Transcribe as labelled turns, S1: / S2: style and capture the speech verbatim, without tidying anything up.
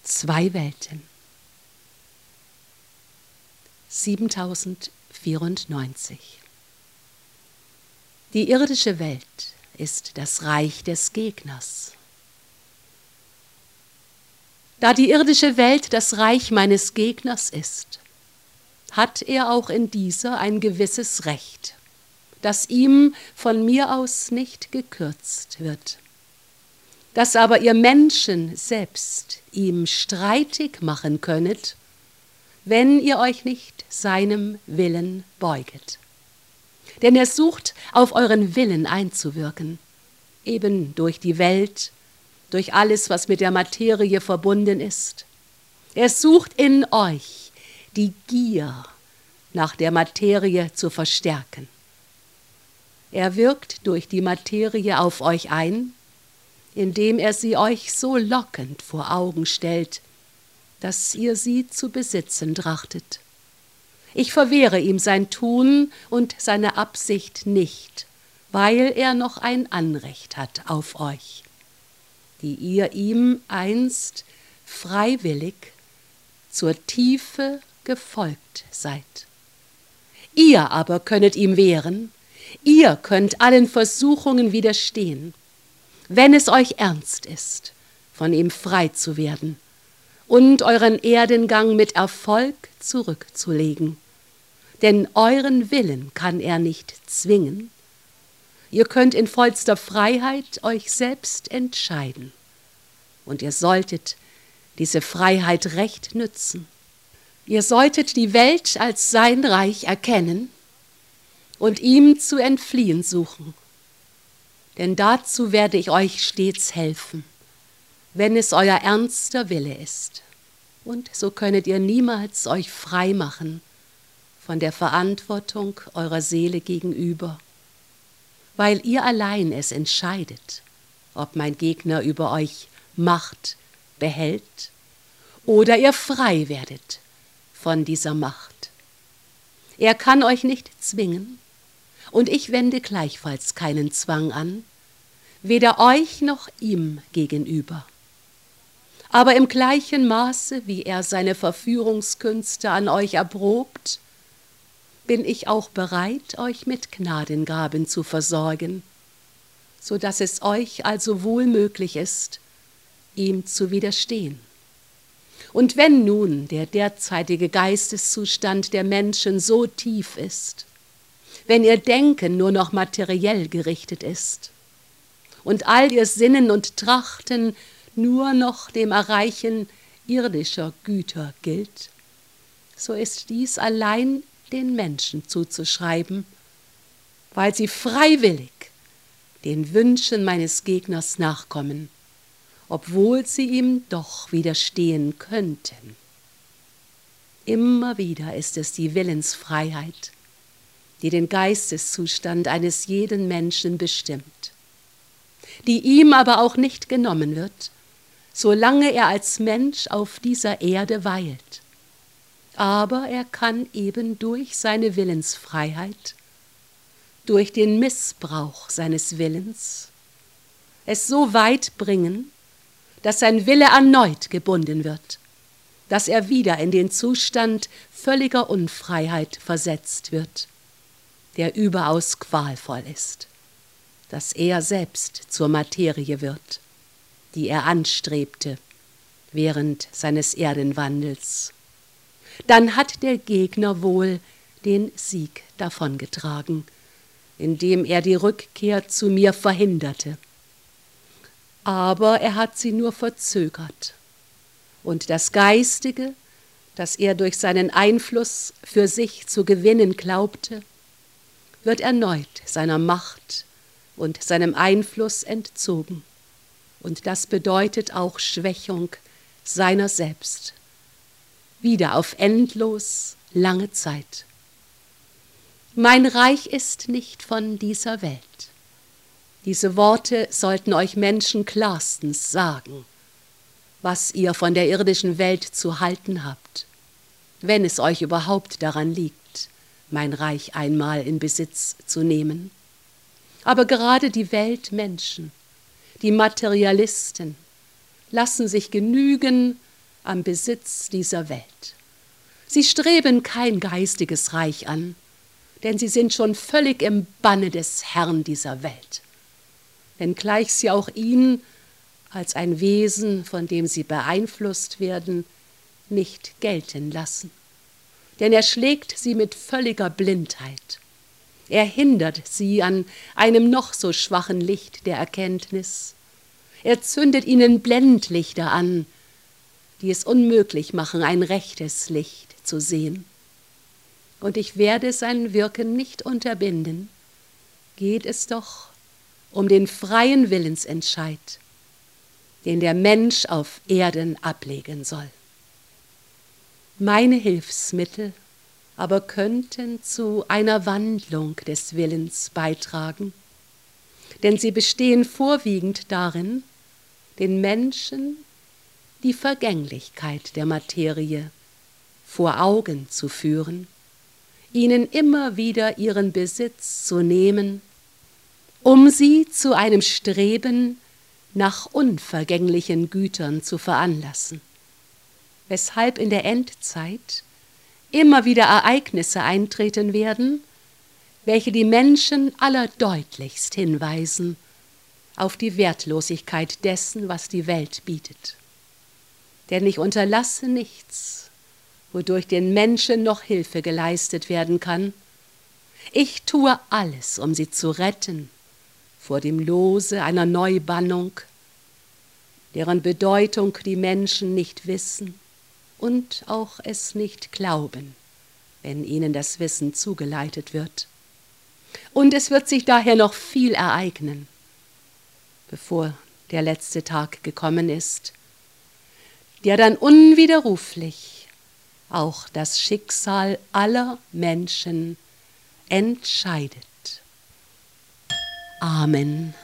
S1: Zwei Welten. siebentausendvierundneunzig. Die irdische Welt ist das Reich des Gegners. Da die irdische Welt das Reich meines Gegners ist, hat er auch in dieser ein gewisses Recht, das ihm von mir aus nicht gekürzt wird. Dass aber ihr Menschen selbst ihm streitig machen könnet, wenn ihr euch nicht seinem Willen beuget. Denn er sucht, auf euren Willen einzuwirken, eben durch die Welt, durch alles, was mit der Materie verbunden ist. Er sucht in euch die Gier nach der Materie zu verstärken. Er wirkt durch die Materie auf euch ein, indem er sie euch so lockend vor Augen stellt, dass ihr sie zu besitzen trachtet. Ich verwehre ihm sein Tun und seine Absicht nicht, weil er noch ein Anrecht hat auf euch, die ihr ihm einst freiwillig zur Tiefe gefolgt seid. Ihr aber könnet ihm wehren, ihr könnt allen Versuchungen widerstehen, wenn es euch ernst ist, von ihm frei zu werden und euren Erdengang mit Erfolg zurückzulegen. Denn euren Willen kann er nicht zwingen. Ihr könnt in vollster Freiheit euch selbst entscheiden. Und ihr solltet diese Freiheit recht nützen. Ihr solltet die Welt als sein Reich erkennen und ihm zu entfliehen suchen. Denn dazu werde ich euch stets helfen, wenn es euer ernster Wille ist. Und so könnet ihr niemals euch frei machen von der Verantwortung eurer Seele gegenüber, weil ihr allein es entscheidet, ob mein Gegner über euch Macht behält oder ihr frei werdet von dieser Macht. Er kann euch nicht zwingen, und ich wende gleichfalls keinen Zwang an, weder euch noch ihm gegenüber. Aber im gleichen Maße, wie er seine Verführungskünste an euch erprobt, bin ich auch bereit, euch mit Gnadengaben zu versorgen, so dass es euch also wohl möglich ist, ihm zu widerstehen. Und wenn nun der derzeitige Geisteszustand der Menschen so tief ist, wenn ihr Denken nur noch materiell gerichtet ist und all ihr Sinnen und Trachten nur noch dem Erreichen irdischer Güter gilt, so ist dies allein den Menschen zuzuschreiben, weil sie freiwillig den Wünschen meines Gegners nachkommen, obwohl sie ihm doch widerstehen könnten. Immer wieder ist es die Willensfreiheit, die den Geisteszustand eines jeden Menschen bestimmt, die ihm aber auch nicht genommen wird, solange er als Mensch auf dieser Erde weilt. Aber er kann eben durch seine Willensfreiheit, durch den Missbrauch seines Willens, es so weit bringen, dass sein Wille erneut gebunden wird, dass er wieder in den Zustand völliger Unfreiheit versetzt wird, der überaus qualvoll ist, dass er selbst zur Materie wird, die er anstrebte während seines Erdenwandels. Dann hat der Gegner wohl den Sieg davongetragen, indem er die Rückkehr zu mir verhinderte. Aber er hat sie nur verzögert, und das Geistige, das er durch seinen Einfluss für sich zu gewinnen glaubte, wird erneut seiner Macht und seinem Einfluss entzogen. Und das bedeutet auch Schwächung seiner selbst, wieder auf endlos lange Zeit. Mein Reich ist nicht von dieser Welt. Diese Worte sollten euch Menschen klarstens sagen, was ihr von der irdischen Welt zu halten habt, wenn es euch überhaupt daran liegt, mein Reich einmal in Besitz zu nehmen. Aber gerade die Weltmenschen, die Materialisten, lassen sich genügen, am Besitz dieser Welt. Sie streben kein geistiges Reich an, denn sie sind schon völlig im Banne des Herrn dieser Welt, wenngleich sie auch ihn als ein Wesen, von dem sie beeinflusst werden, nicht gelten lassen. Denn er schlägt sie mit völliger Blindheit. Er hindert sie an einem noch so schwachen Licht der Erkenntnis. Er zündet ihnen Blendlichter an, die es unmöglich machen, ein rechtes Licht zu sehen. Und ich werde sein Wirken nicht unterbinden, geht es doch um den freien Willensentscheid, den der Mensch auf Erden ablegen soll. Meine Hilfsmittel aber könnten zu einer Wandlung des Willens beitragen, denn sie bestehen vorwiegend darin, den Menschen die Vergänglichkeit der Materie vor Augen zu führen, ihnen immer wieder ihren Besitz zu nehmen, um sie zu einem Streben nach unvergänglichen Gütern zu veranlassen, weshalb in der Endzeit immer wieder Ereignisse eintreten werden, welche die Menschen allerdeutlichst hinweisen auf die Wertlosigkeit dessen, was die Welt bietet. Denn ich unterlasse nichts, wodurch den Menschen noch Hilfe geleistet werden kann. Ich tue alles, um sie zu retten vor dem Lose einer Neubannung, deren Bedeutung die Menschen nicht wissen und auch es nicht glauben, wenn ihnen das Wissen zugeleitet wird. Und es wird sich daher noch viel ereignen, bevor der letzte Tag gekommen ist, der dann unwiderruflich auch das Schicksal aller Menschen entscheidet. Amen.